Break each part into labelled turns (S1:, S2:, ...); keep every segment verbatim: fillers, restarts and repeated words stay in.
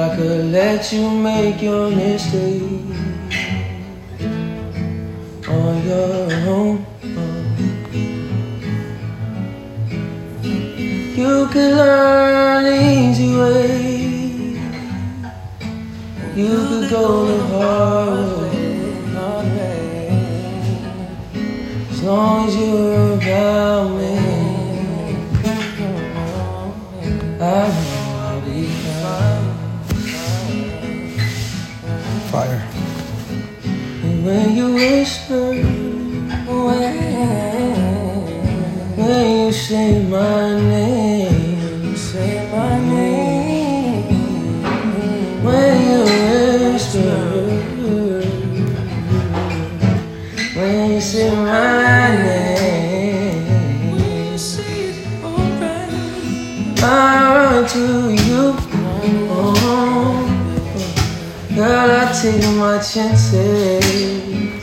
S1: I could let you make your mistake on your own. You could learn the easy way. You could go the hard way. As long as you're about me, I know I'll be fine.
S2: Fire.
S1: And when you whisper, when, when you say my name, say my name. When you whisper, when you say my name, I run to you. Oh, girl, I take my chances.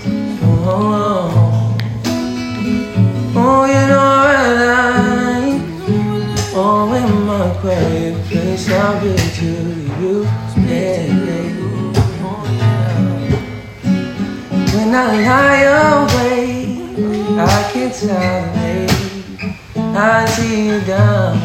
S1: Oh, oh, you know I like. Oh, in my quiet place, I'll be to you. Yeah, yeah. When I lie awake, I can't tolerate. I see you down.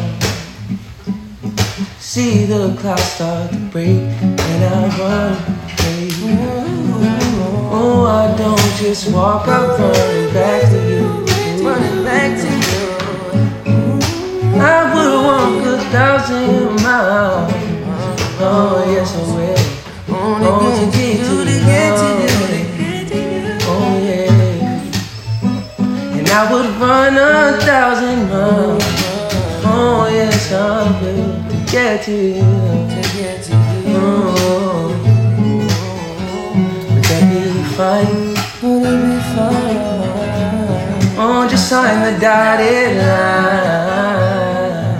S1: See the clouds start to break, and I run away. Oh, I don't just walk, I'm running back to you. Running back to you. I would walk a thousand miles. Oh, yes, I will. Oh, to get to you. Oh, yeah. And I would run a thousand miles. Oh, yes, I will. Get to you, to get to you. Oh, would that be fine? Would that be fine? Oh, just sign the dotted line.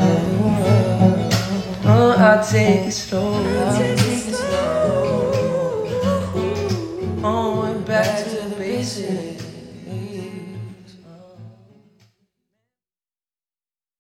S1: Oh, I'll take it slow. I'll take it slow. Oh, and back to the basics.